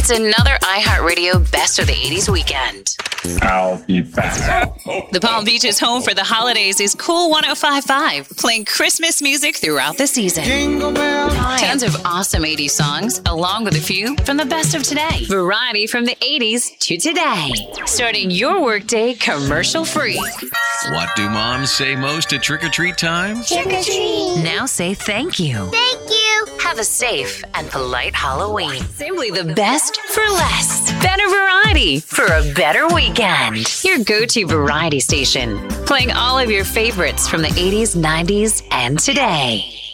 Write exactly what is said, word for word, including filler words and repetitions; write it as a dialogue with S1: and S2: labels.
S1: It's another iHeartRadio Best of the eighties weekend.
S2: I'll be back.
S3: The Palm Beach is home for the holidays is Cool one oh five point five, playing Christmas music throughout the season.
S4: Jingle bell.
S3: Tons of awesome eighties songs, along with a few from the best of today. Variety from the eighties to today. Starting your workday commercial-free.
S5: What do moms say most at trick-or-treat time?
S6: Trick or treat.
S3: Now say thank you.
S6: Thank you.
S3: Have a safe and polite Halloween. Simply the best for less. Better variety for a better weekend. Your go-to variety station. Playing all of your favorites from the eighties, nineties, and today.